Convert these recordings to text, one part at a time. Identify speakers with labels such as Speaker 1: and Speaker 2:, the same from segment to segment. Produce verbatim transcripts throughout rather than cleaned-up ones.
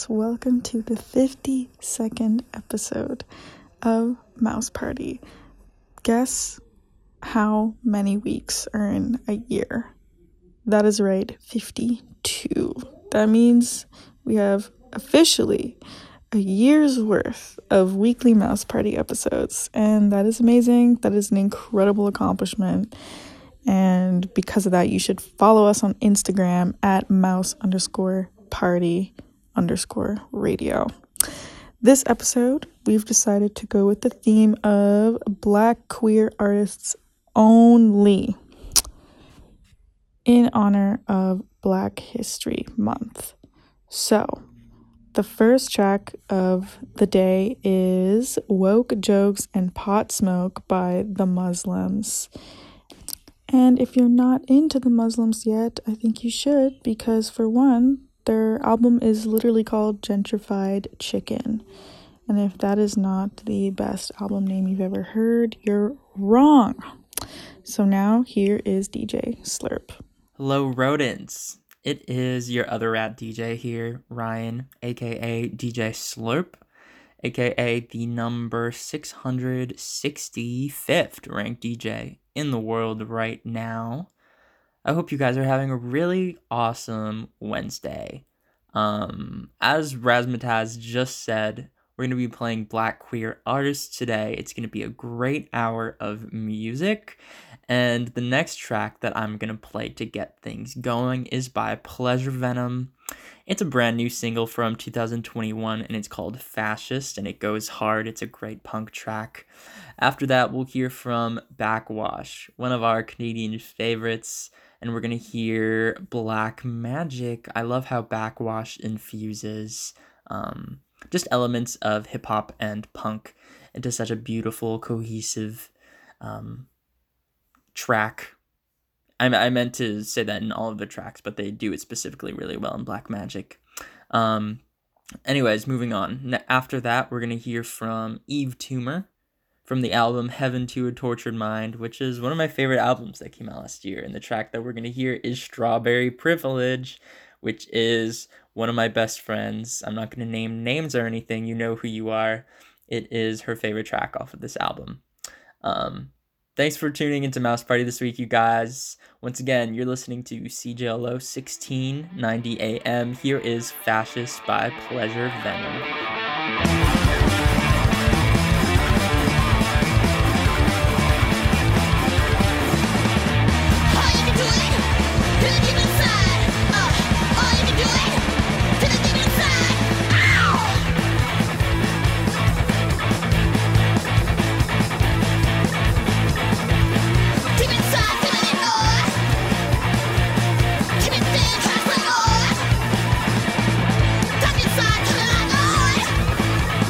Speaker 1: guys, welcome to the fifty-second episode of Mouse Party. Guess how many weeks are in a year? That is right, fifty-two. That means we have officially a year's worth of weekly Mouse Party episodes, and that is amazing. That is an incredible accomplishment. And because of that, you should follow us on Instagram at mouse underscore party underscore radio. This episode, we've decided to go with the theme of Black queer artists only in honor of Black History Month. So, the first track of the day is Woke Jokes and Pot Smoke by the Muslims. And if you're not into the Muslims yet, I think you should, because for one, their album is literally called Gentrified Chicken. And if that is not the best album name you've ever heard, you're wrong. So now here is D J Slurp.
Speaker 2: Hello, rodents. It is your other rat D J here, Ryan, aka D J Slurp, aka the number six hundred sixty-fifth ranked D J in the world right now. I hope you guys are having a really awesome Wednesday. Um, as Razmataz just said, we're going to be playing Black queer artists today. It's going to be a great hour of music. And the next track that I'm going to play to get things going is by Pleasure Venom. It's a brand new single from two thousand twenty-one, and it's called Fascist, and it goes hard. It's a great punk track. After that, we'll hear from Backwash, one of our Canadian favorites, and we're going to hear Black Magic. I love how Backwash infuses um, just elements of hip-hop and punk into such a beautiful, cohesive um, track. I, I meant to say that in all of the tracks, but they do it specifically really well in Black Magic. Um, anyways, moving on. After that, we're going to hear from Eve Toomer from the album Heaven to a Tortured Mind, which is one of my favorite albums that came out last year. And the track that we're going to hear is Strawberry Privilege, which is one of my best friends. I'm not going to name names or anything. You know who you are. It is her favorite track off of this album. Um, Thanks for tuning into Mouse Party this week, you guys. Once again, you're listening to C J L O sixteen ninety A M. Here is Fascist by Pleasure Venom.
Speaker 3: Inside,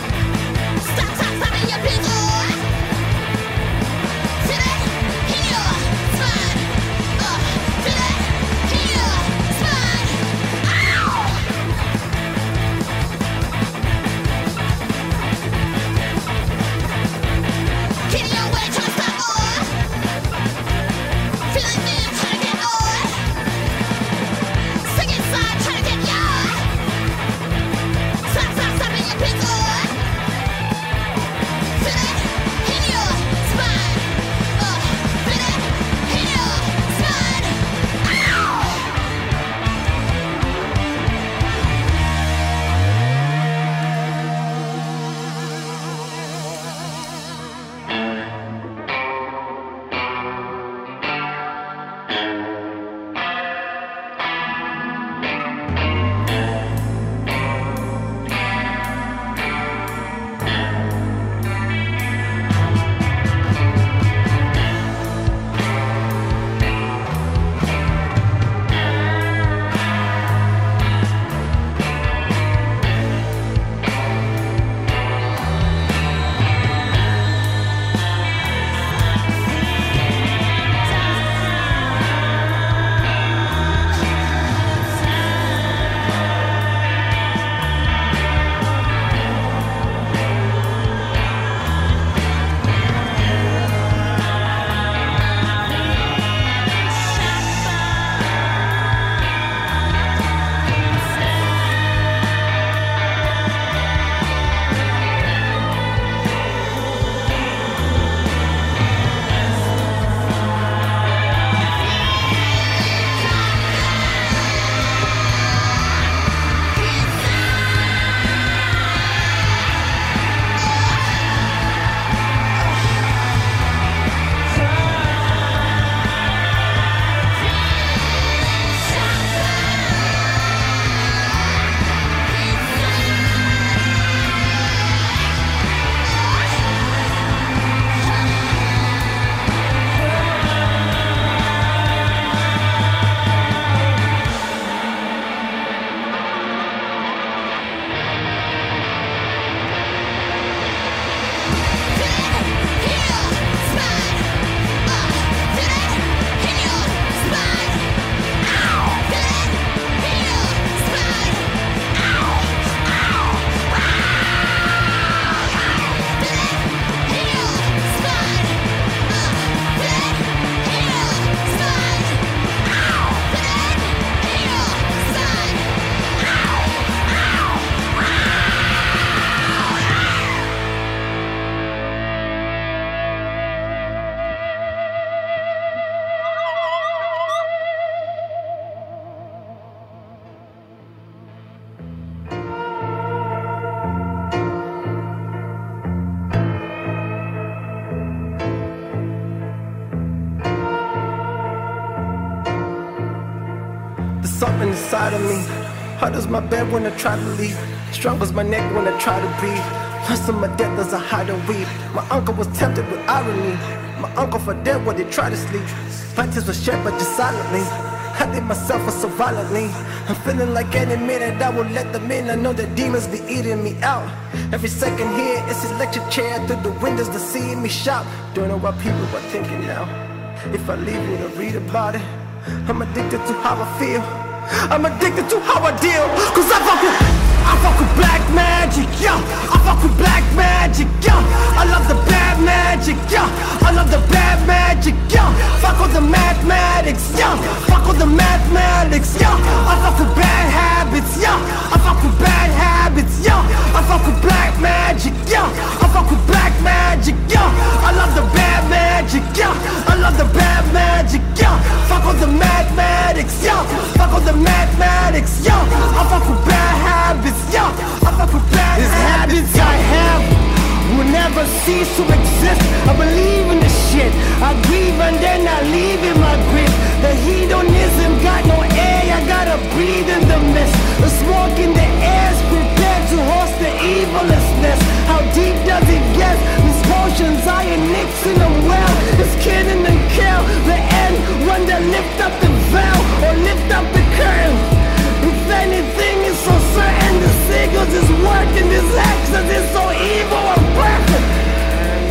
Speaker 3: something inside of me. Hard as my bed when I try to leave. Strong as my neck when I try to breathe. Lost in my death as I hide and weep. My uncle was tempted with irony. My uncle for dead when he tried to sleep. My tears were shed but just silently. I did myself so violently. I'm feeling like any minute I will let them in. I know the demons be eating me out. Every second here, it's his lecture chair through the windows to see me shout. Don't know what people are thinking now. If I leave you to read about it, I'm addicted to how I feel. I'm addicted to how I deal. Cause I fuck with, I fuck with black magic, yeah. I fuck with black magic, yeah. I love the bad magic, yeah. I love the bad magic, yeah. Fuck with the mathematics, yeah. Fuck with the mathematics, yeah. I fuck with bad habits, yeah. I fuck with bad habits, yeah. I fuck with black magic, yeah. I fuck with black magic, yeah. I love the bad magic, yeah. I love the bad magic, yeah. Fuck with the mathematics, yeah. Fuck with the mathematics, yeah. I fuck with bad habits, yeah. I fuck with bad These habits I have will never cease to exist. I believe in this shit. I grieve and then I leave in my grip. The hedonism got no air. I gotta breathe in the mist. The smoke in the air's prepared to host the evilness. How deep does it get? These potions, iron nicks in them well. It's killing and kill. The end when they lift up the veil or lift up the curtain. If anything is so certain, the seagulls is working. This access is so evil and perfect. And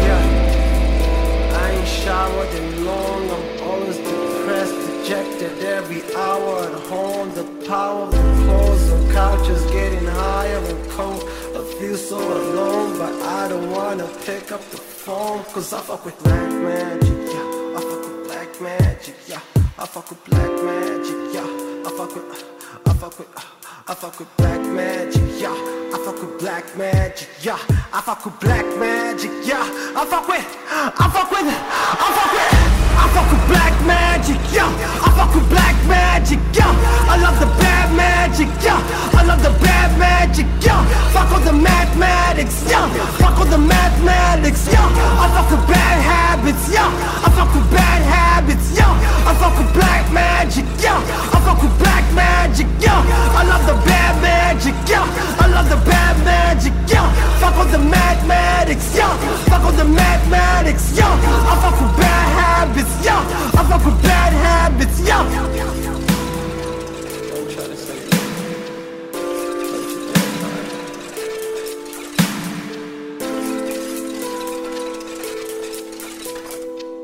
Speaker 3: yeah, I ain't showered in long. I'm always depressed, dejected every hour at home. The power of the clothes on couches getting higher and cold. I feel so alone, but I don't wanna pick up the phone. Cause I fuck with black magic, yeah. I fuck with black magic, yeah. I fuck with black magic, yeah. I fuck with I fuck with, I fuck with black magic, yeah. I fuck with black magic, yeah. I fuck with black magic, yeah. I fuck with, I fuck with, I fuck with, I fuck with black magic, yeah. I fuck with black magic, yeah. I love the bad magic, yeah. I love the bad magic, yeah. Fuck with the mathematics, yeah. Fuck with the mathematics, yeah. I fuck with bad habits, yeah. I fuck with bad habits, yeah. I fuck with black magic, yeah. I fuck with black magic, yeah. I love the bad magic, yeah. I love the bad magic, yeah. Fuck with the mathematics, yeah. Fuck with the mathematics, yeah. I fuck with bad habits, yeah. I fuck with bad habits, yeah. Don't try to say it. Don't you dare try.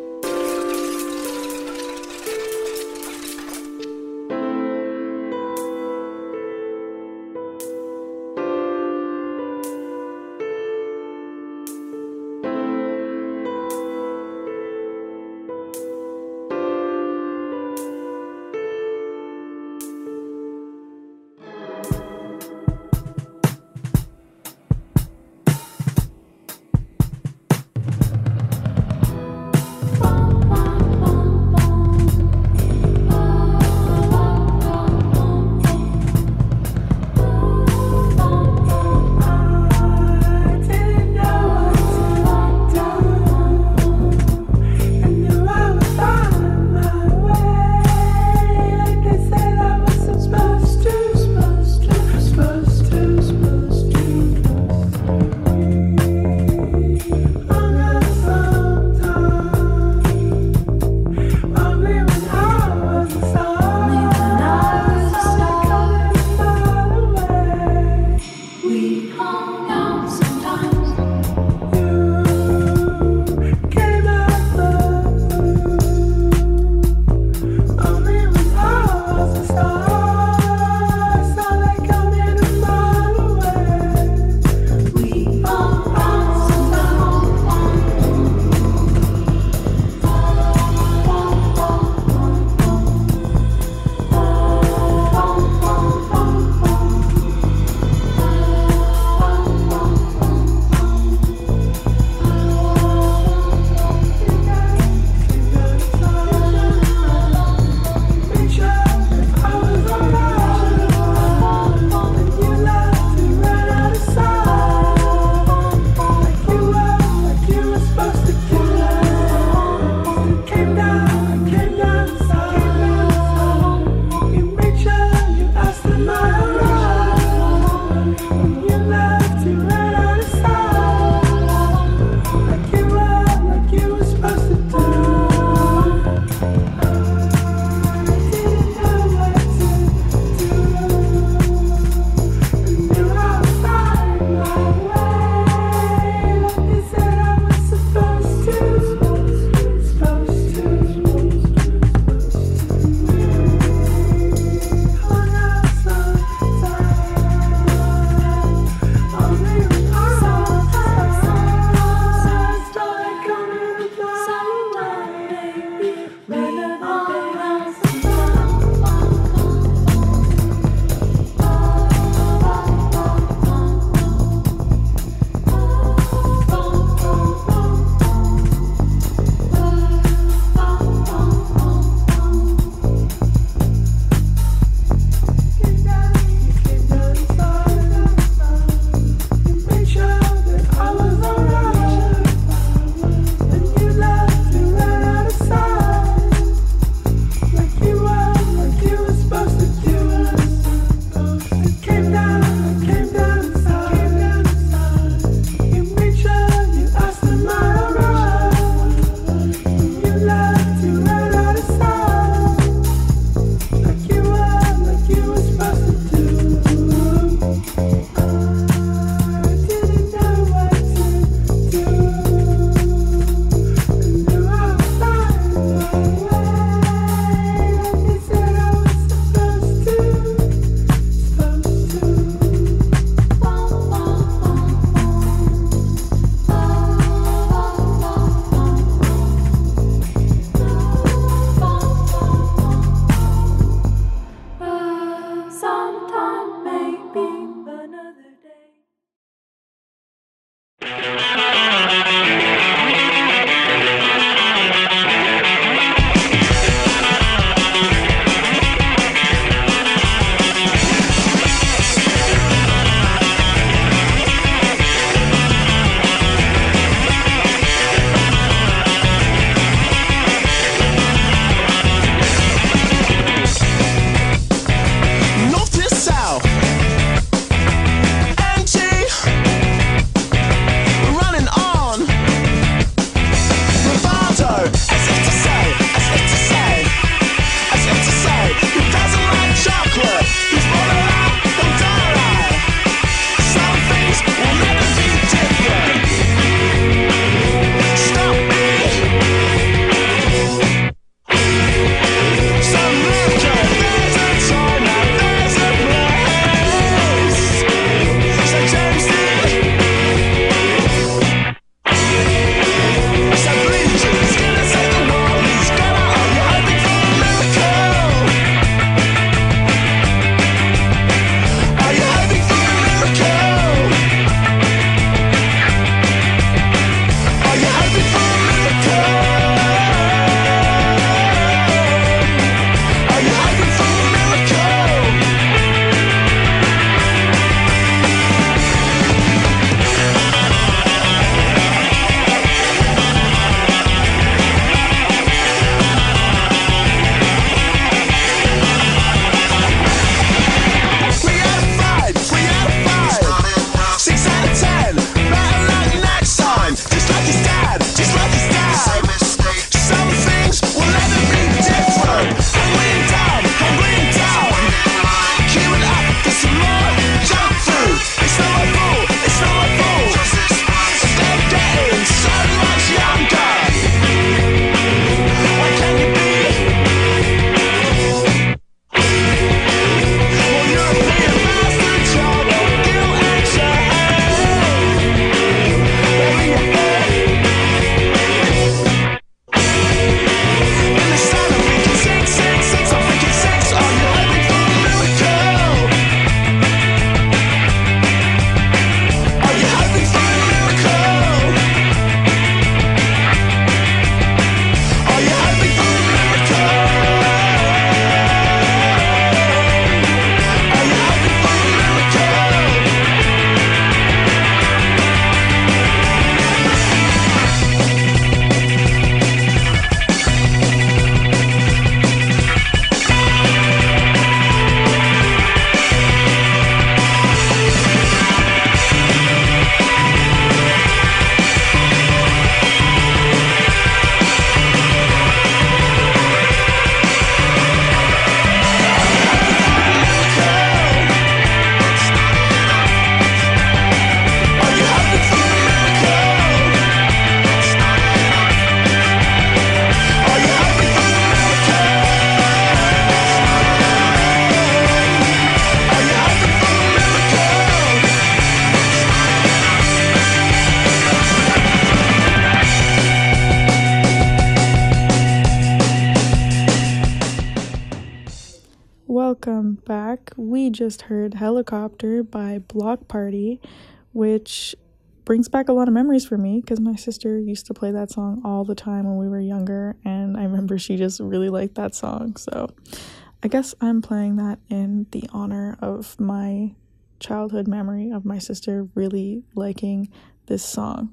Speaker 1: welcome back. We just heard Helicopter by Block Party, which brings back a lot of memories for me because my sister used to play that song all the time when we were younger, and I remember she just really liked that song. So I guess I'm playing that in the honor of my childhood memory of my sister really liking this song.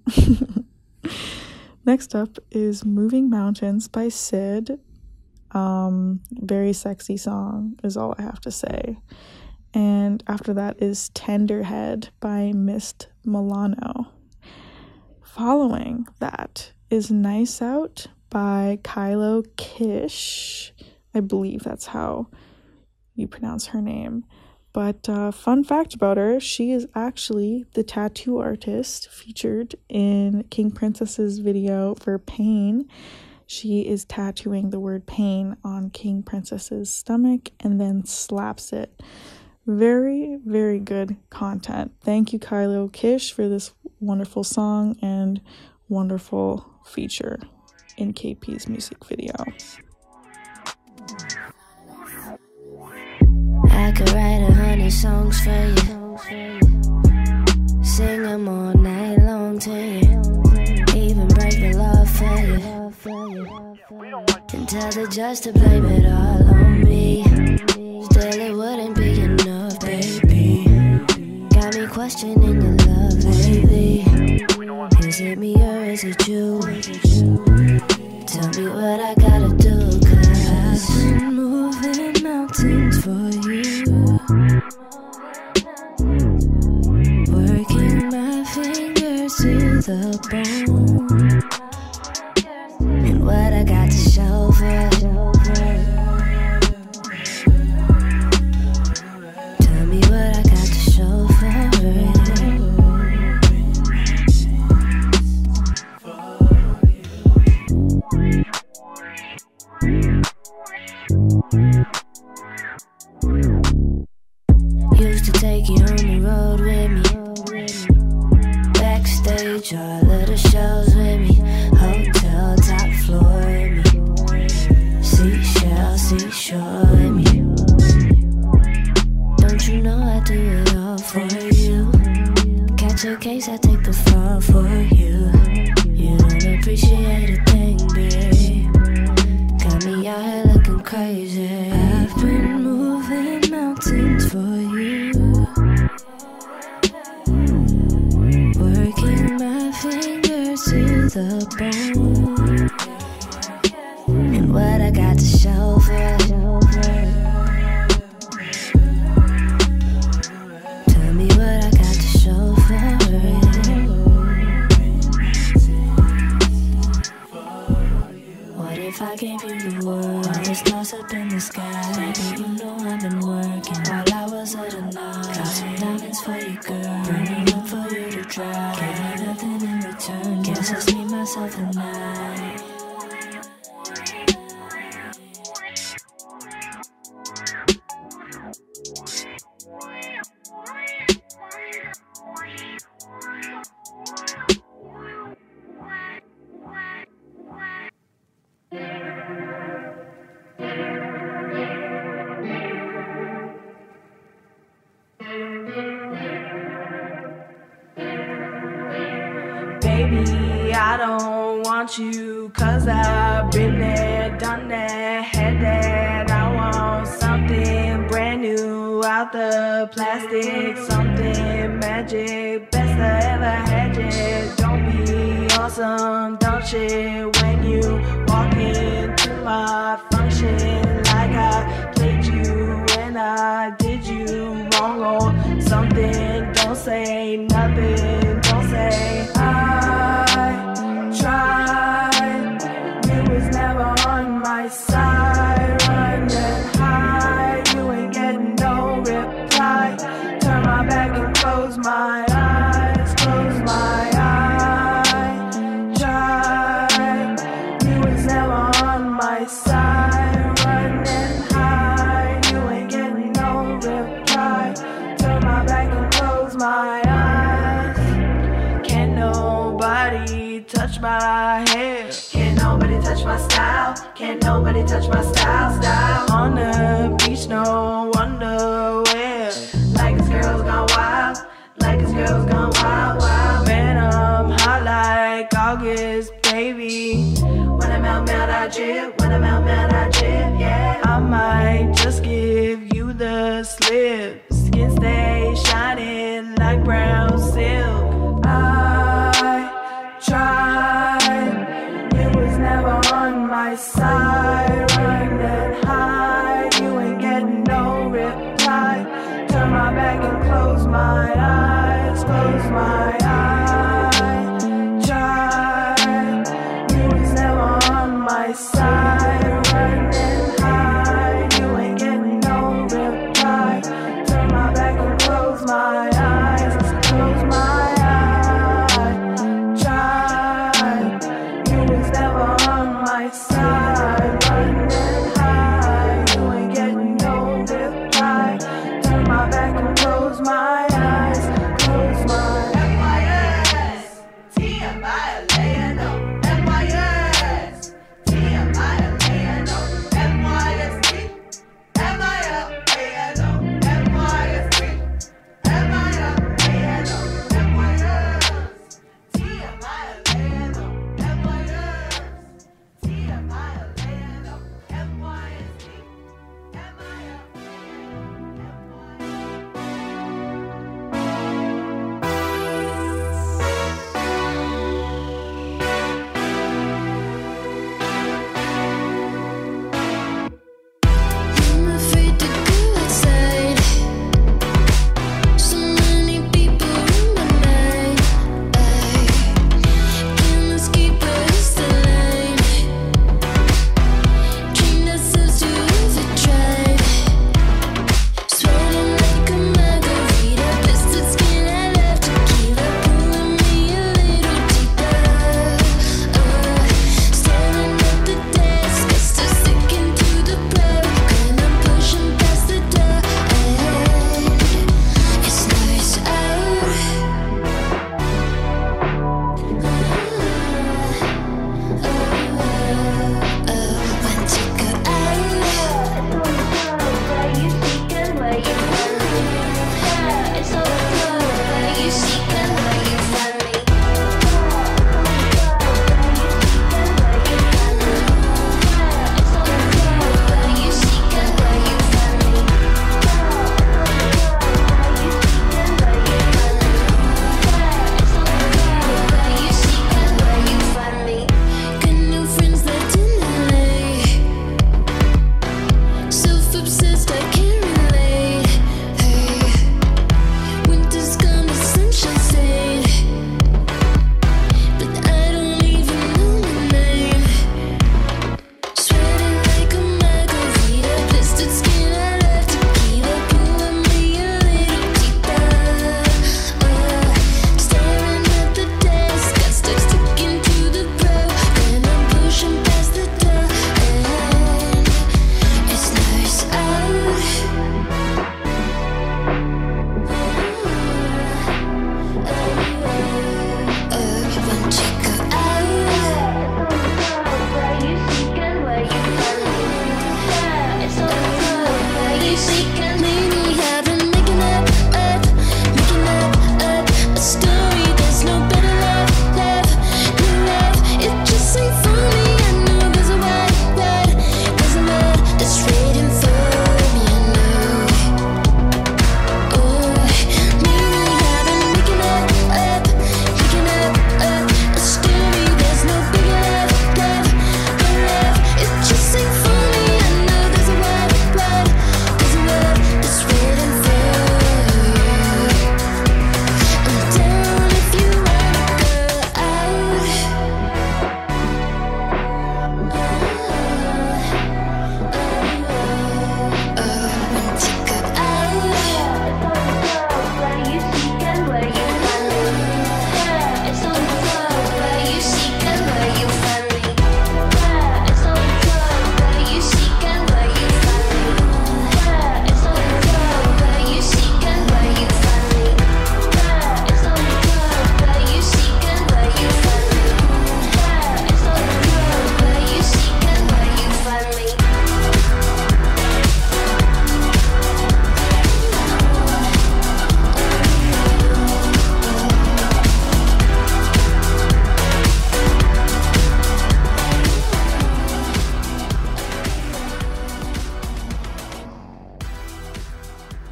Speaker 1: Next up is Moving Mountains by Syd. Um, very sexy song is all I have to say. And after that is Tenderhead by Mist Milano. Following that is Nice Out by Kylo Kish. I believe that's how you pronounce her name. But uh, fun fact about her, she is actually the tattoo artist featured in King Princess's video for Pain. She is tattooing the word pain on King Princess's stomach and then slaps it. Very, very good content. Thank you, Kylo Kish, for this wonderful song and wonderful feature in K P's music video.
Speaker 4: I could write a hundred songs for you, sing them all night long to you, even break the law for you, and tell the judge to blame it all on me. Still it wouldn't be enough, baby. Got me questioning your love lately. Is it me or is it you? Tell me what I gotta do, cause I've been moving mountains for you, working my fingers to the bone, and what I got to show for. Tell me what I got to show for it. Used to take you on the road with me, backstage all of the shows with me, hotel top floor with me, seashell, seashore with me. Don't you know I do it all for you? Catch a case, I take the fall for you. You don't appreciate a thing, babe. Got me out here looking crazy. I've been moving mountains for you, working my fingers to the bone, and what I got to show for. Tell me what I got to show for it. What if I gave you the world? All the stars up in the sky. Baby, you know I've been working all hours of the night. Got some diamonds for you, girl. Burning up for you to try. Give me nothing in return. Guess it's me, myself, and I.
Speaker 5: Baby, I don't want you, cause I've been there, done that, had that. I want something brand new out the plastic, something magic, best I ever had yet. Don't be awesome, don't shit when you walk into my function like I played you when I did you wrong or something. Don't say nothing, don't say I tried. You was never on my side, run and hide. You ain't getting no reply. Turn my back and close my eyes, close my eyes. Tried. You was never on my side, run and hide. You ain't getting no reply. Turn my back and close my eyes. Can't nobody touch my hair. Can't nobody touch my style. Can't nobody touch my style, style. On the beach, no wonder where. Like this girl's gone wild. Like this girl's gone wild, wild. Man, I'm hot like August, baby. When I'm out, man, I drip. When I'm out, man, I drip, yeah. I might just give you the slip. Skin stay shining like brown silk. I tried, it was never on my side. Running that high, you ain't getting no reply. Turn my back and close my eyes, close my eyes. Tried, you was never on my side. Running high, you ain't getting no reply. Turn my back and close my eyes, close my eyes. Tried, you was never on my side. Running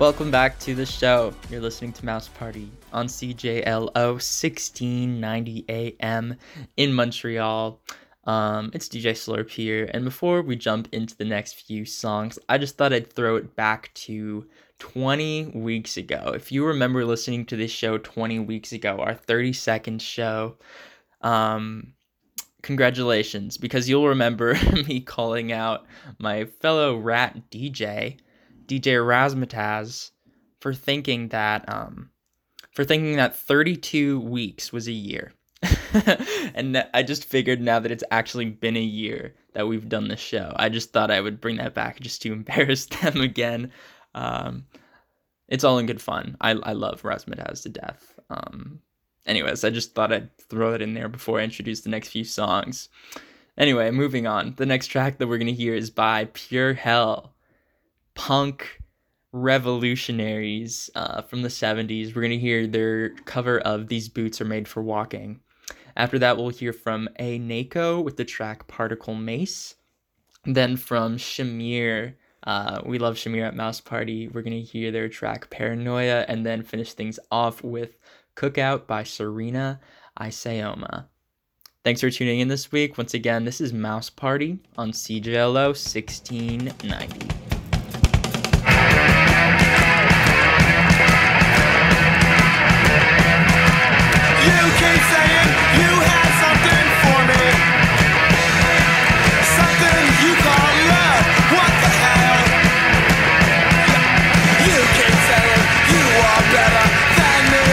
Speaker 2: Welcome back to the show. You're listening to Mouse Party on C J L O sixteen ninety A M in Montreal. Um, it's D J Slurp here, and before we jump into the next few songs, I just thought I'd throw it back to twenty weeks ago. If you remember listening to this show twenty weeks ago, our thirty second show, um, congratulations, because you'll remember me calling out my fellow rat D J, D J Razmataz, for thinking that um for thinking that thirty-two weeks was a year. And I just figured now that it's actually been a year that we've done this show, I just thought I would bring that back just to embarrass them again. Um it's all in good fun. I I love Razmataz to death. Um anyways, I just thought I'd throw it in there before I introduce the next few songs. Anyway, moving on. The next track that we're gonna hear is by Pure Hell, punk revolutionaries uh, from the seventies. We're going to hear their cover of These Boots Are Made for Walking. After that, we'll hear from A Nako with the track Particle Mace. Then from Shamir, uh, we love Shamir at Mouse Party, we're going to hear their track Paranoia, and then finish things off with Cookout by Serena Isioma. Thanks for tuning in this week. Once again, this is Mouse Party on C J L O sixteen ninety.
Speaker 3: You keep saying you had something for me, something you call love. What the hell? You keep saying you are better than me.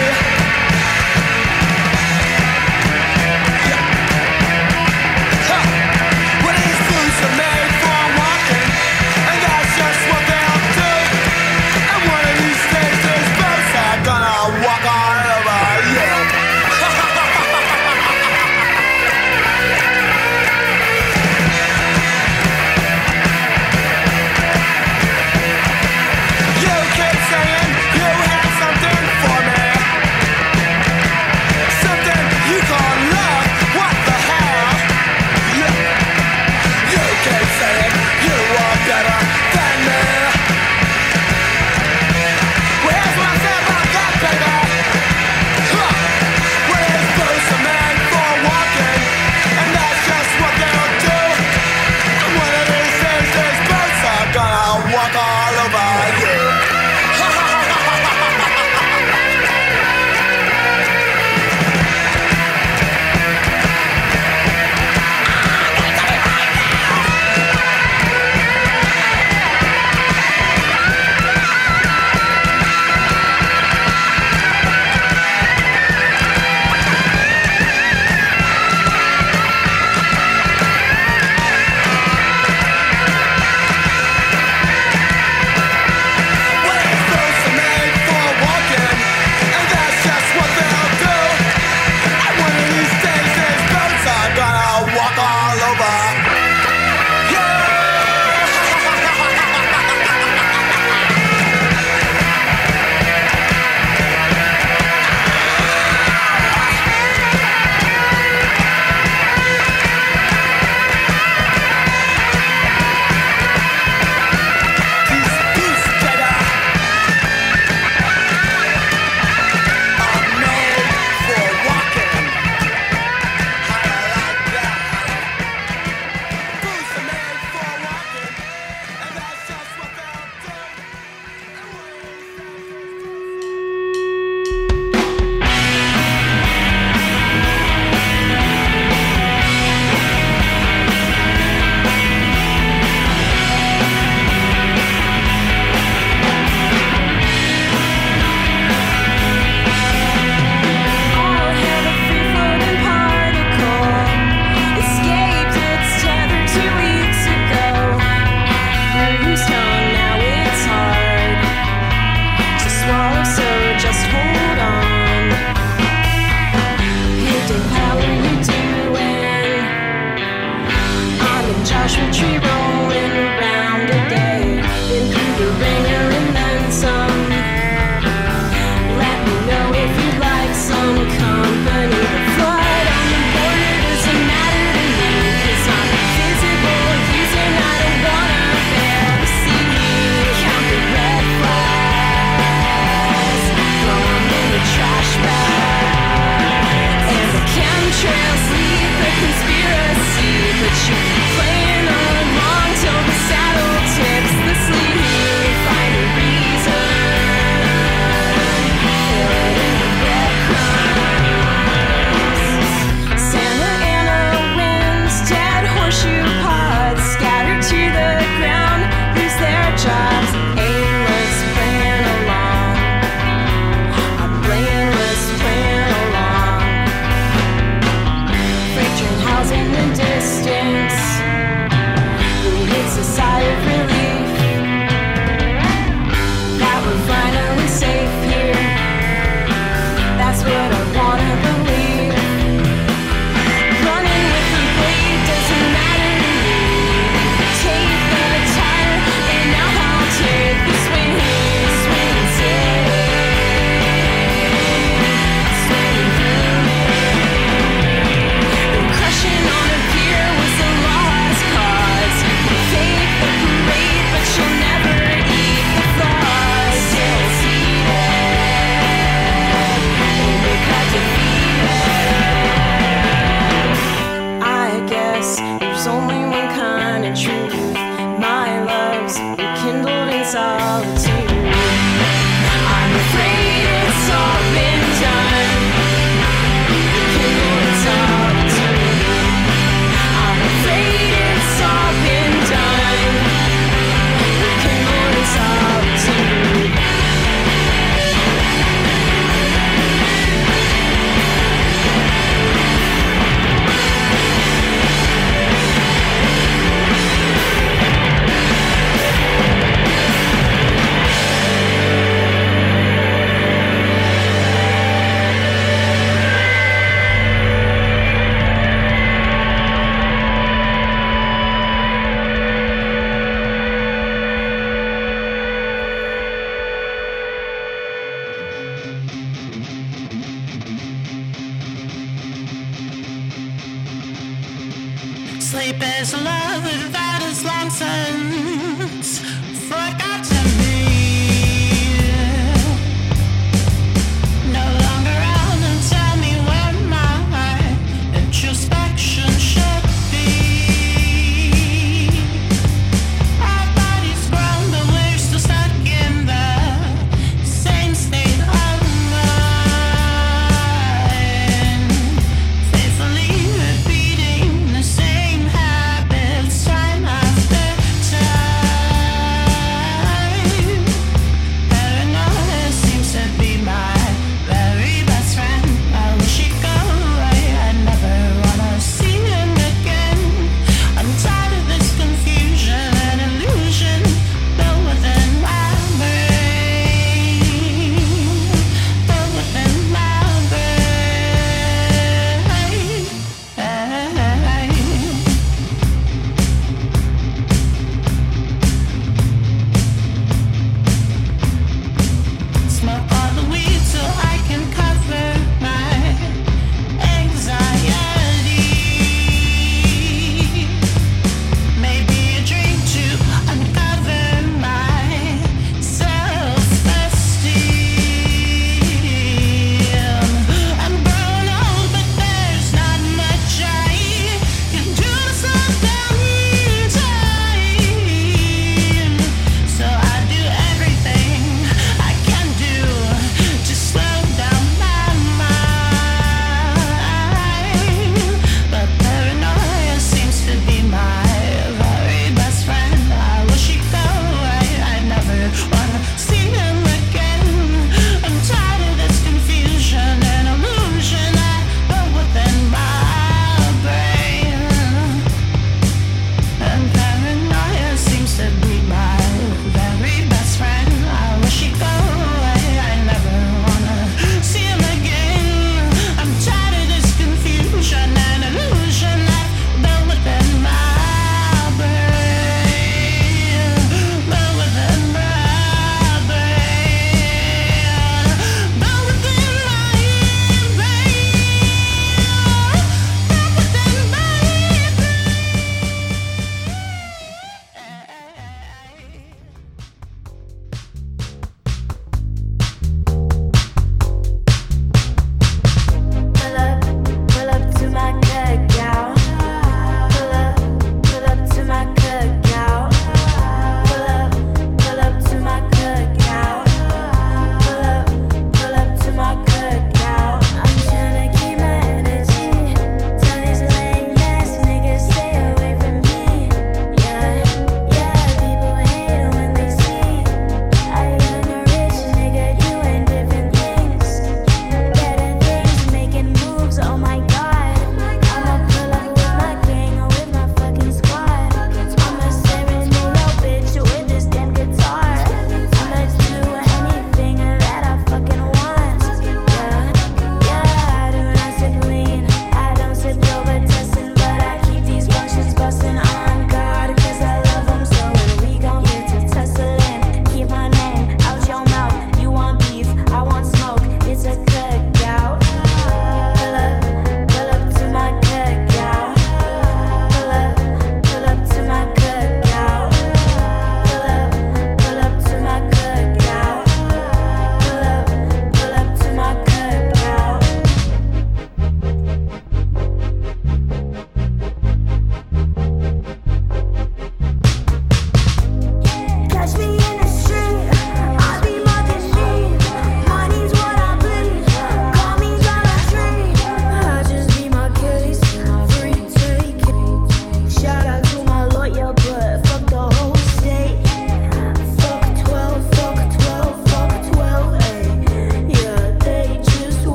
Speaker 3: Yeah. Huh. Well, these boots are made for walking, and that's
Speaker 6: deepest love that is long since forgotten me. No longer around and tell me where my introspection should be. Our bodies grown, but we're still stuck in the same state of mind. Faithfully repeating the same habits time after time.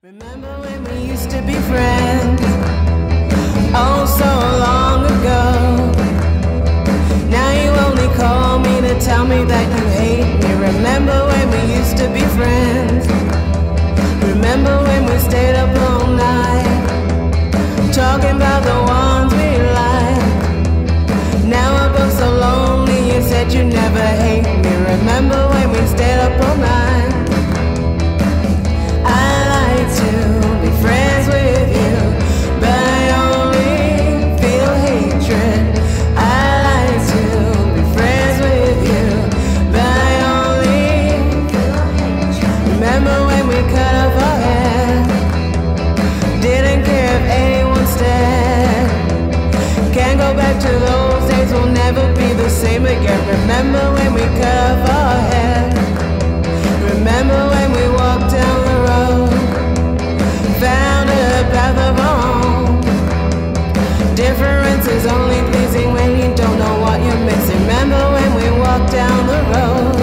Speaker 5: Remember when we used to be friends? Oh, so long ago. Now you only call me to tell me that you hate me. Remember when we used to be friends? Remember when we stayed up all night, talking about the ones we like. Now we're both so lonely, you said you never hate me. Remember when we stayed up all night? I like to be friends with you, but I only feel hatred. I like to be friends with you, but I only feel hatred. Remember when we cut off our hair, didn't care if anyone stared. Can't go back to those days, we'll never be the same again. Remember when we cut off our hair? Remember when we walked down the road, found a path of our own. Difference is only pleasing when you don't know what you're missing. Remember when we walked down the road?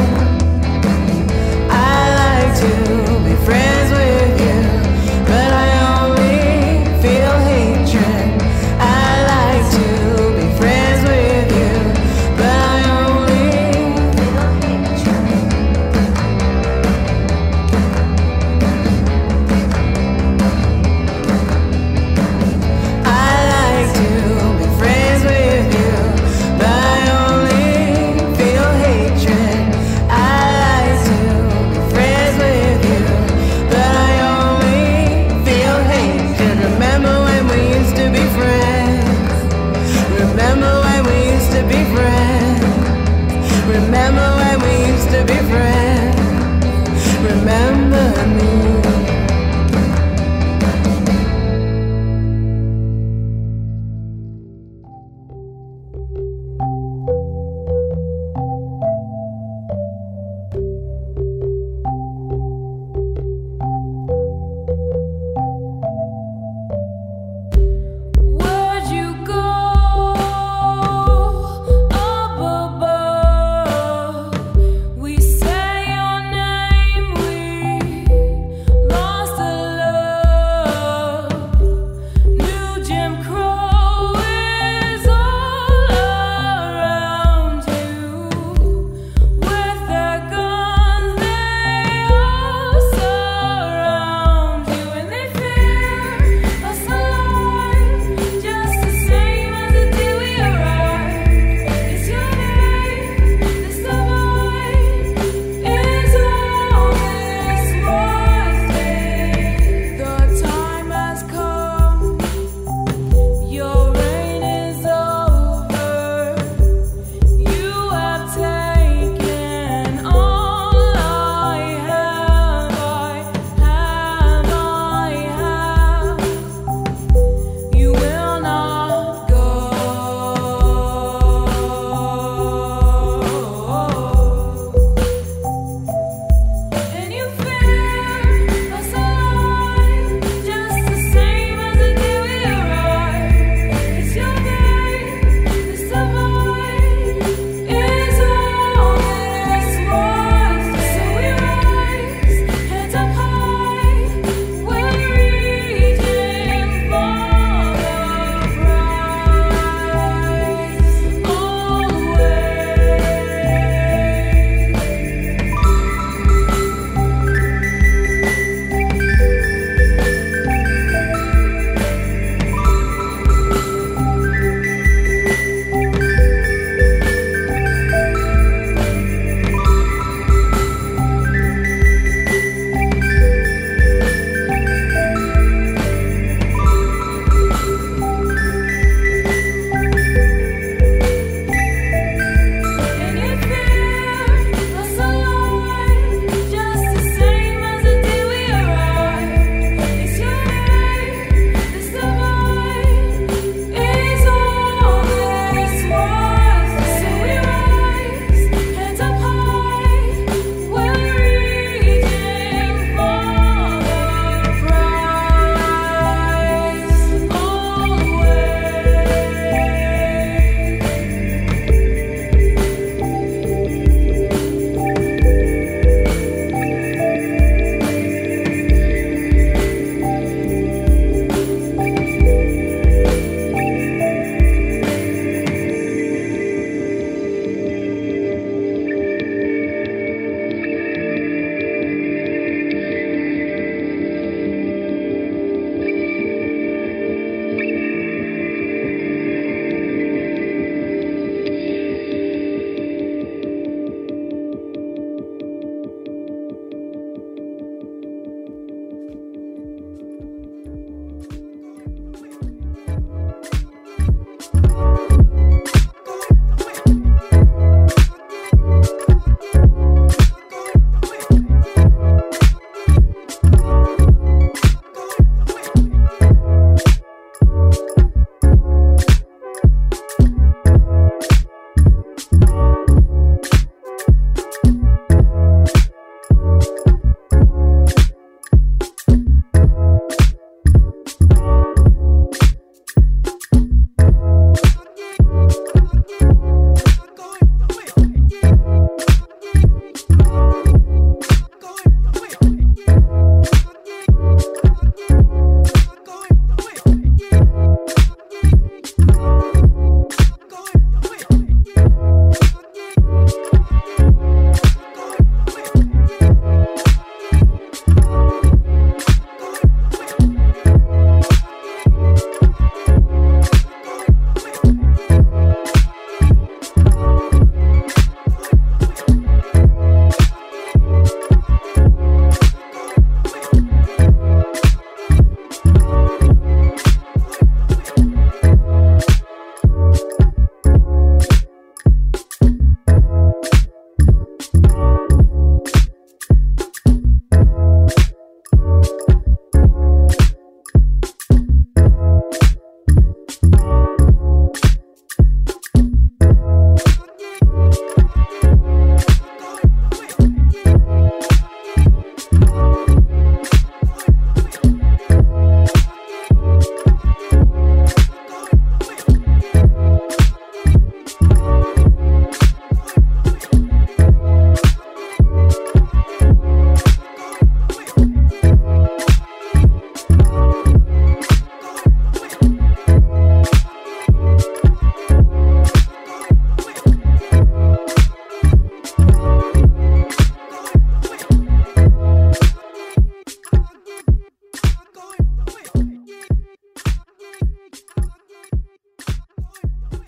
Speaker 5: I like to be friends with you, but I only feel hatred. I like to be friends with you, but I only feel hatred.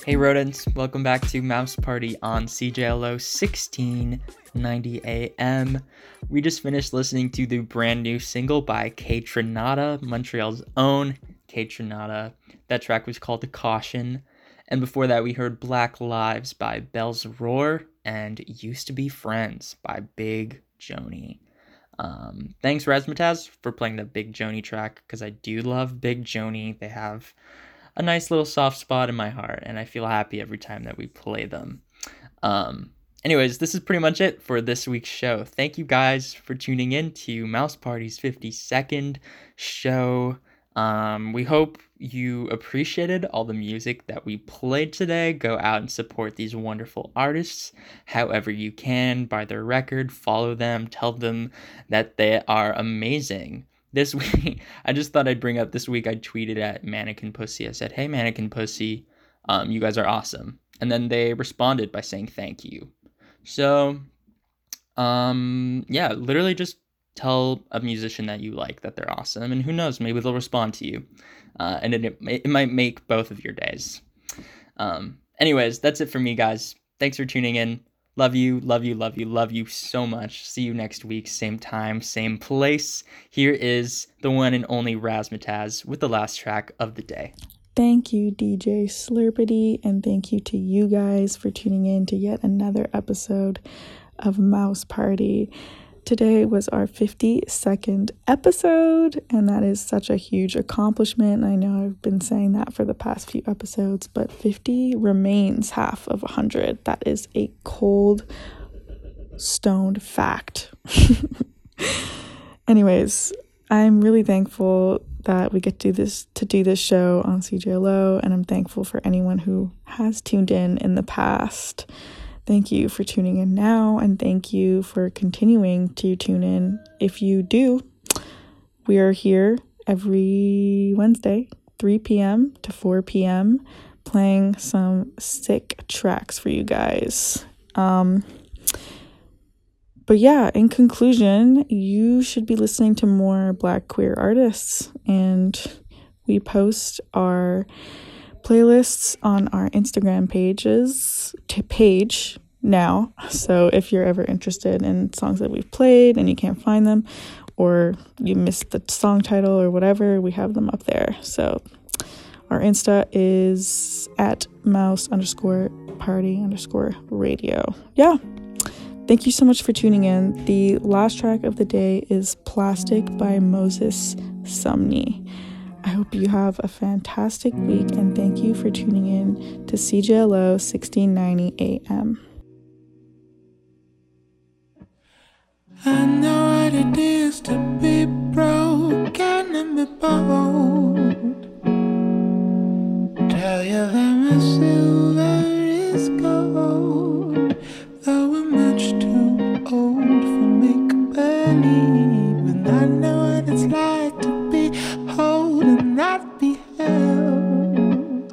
Speaker 2: Hey rodents, welcome back to Mouse Party on C J L O sixteen ninety A M. We just finished listening to the brand new single by Kaytranada, Montreal's own Kaytranada. That track was called Caution. And before that, we heard Black Lives by Bell's Roar and Used to Be Friends by Big Joni. Um, thanks, Razzmatazz, for playing the Big Joni track, because I do love Big Joni. They have a nice little soft spot in my heart, and I feel happy every time that we play them. Um, anyways, this is pretty much it for this week's show. Thank you guys for tuning in to Mouse Party's fifty-second show. Um, we hope you appreciated all the music that we played today. Go out and support these wonderful artists however you can. Buy their record, follow them, tell them that they are amazing. This week, I just thought I'd bring up this week, I tweeted at Mannequin Pussy. I said, hey, Mannequin Pussy, um, you guys are awesome. And then they responded by saying thank you. So, um, yeah, literally just tell a musician that you like that they're awesome. And who knows, maybe they'll respond to you. Uh, and it, it might make both of your days. Um, anyways, that's it for me, guys. Thanks for tuning in. Love you, love you, love you, love you so much. See you next week, same time, same place. Here is the one and only Razzmatazz with the last track of the day.
Speaker 1: Thank you, D J Slurpity, and thank you to you guys for tuning in to yet another episode of Mouse Party. Today was our fifty-second episode, and that is such a huge accomplishment. I know I've been saying that for the past few episodes, but fifty remains half of one hundred. That is a cold, stoned fact. Anyways, I'm really thankful that we get to do this to do this show on C J L O, and I'm thankful for anyone who has tuned in in the past. Thank you for tuning in now, and thank you for continuing to tune in. If you do, we are here every Wednesday, three p.m. to four p.m., playing some sick tracks for you guys. Um, but yeah, in conclusion, you should be listening to more Black queer artists, and we post our playlists on our Instagram pages to page now. So if you're ever interested in songs that we've played and you can't find them, or you missed the song title or whatever, we have them up there. So our Insta is at mouse underscore party underscore radio. Yeah. Thank you so much for tuning in. The last track of the day is Plastic by Moses Sumney. I hope you have a fantastic week, and thank you for tuning in to C J L O sixteen ninety A M.
Speaker 6: I know what it is to be broken and be bold. Tell you that my silver is gold, though we're much too old for make-believe. And I know what it's like to be whole and not be held.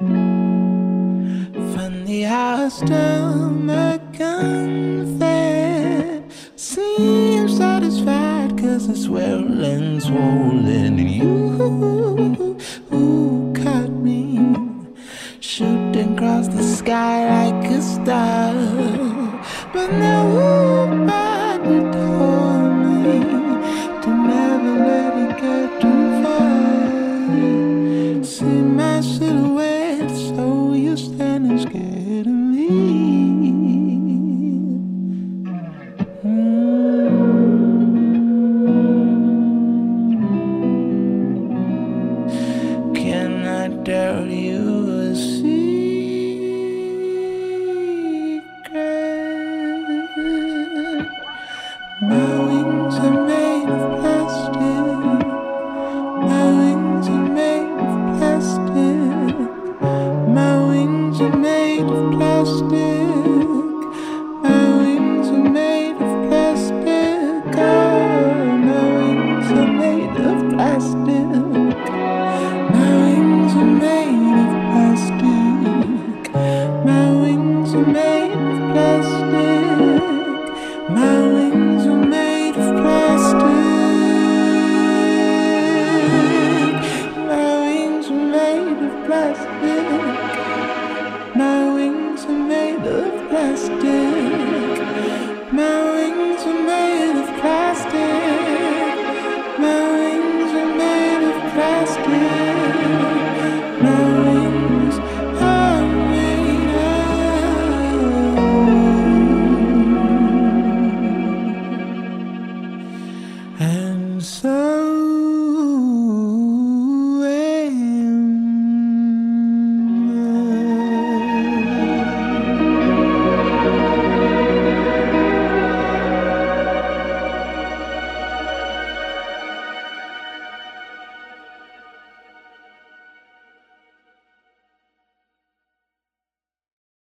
Speaker 6: Funny how a stomach unfed seems satisfied, cause it's swelling, swollen. And you who caught me shooting across the sky like a star. But now nobody told me to never let it get too far. See my silhouette, so you're standing scared of me. Can I tell you a secret? My wings are made of plastic. My wings are made of plastic. My wings are made of plastic. My wings are made of plastic. Oh, my wings are made of plastic. My wings are made of plastic. My wings are made of plastic. My wings are made of plastic. And so